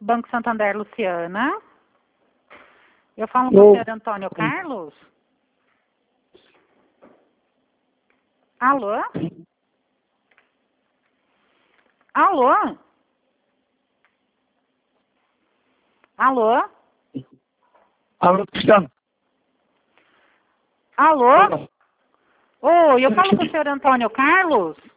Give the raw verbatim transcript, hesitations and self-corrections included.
Banco Santander, Luciana. Eu falo com o senhor Antônio Carlos? Alô? Alô? Alô? Alô, Cristiano. Alô? Oi, eu falo com o senhor Antônio Carlos?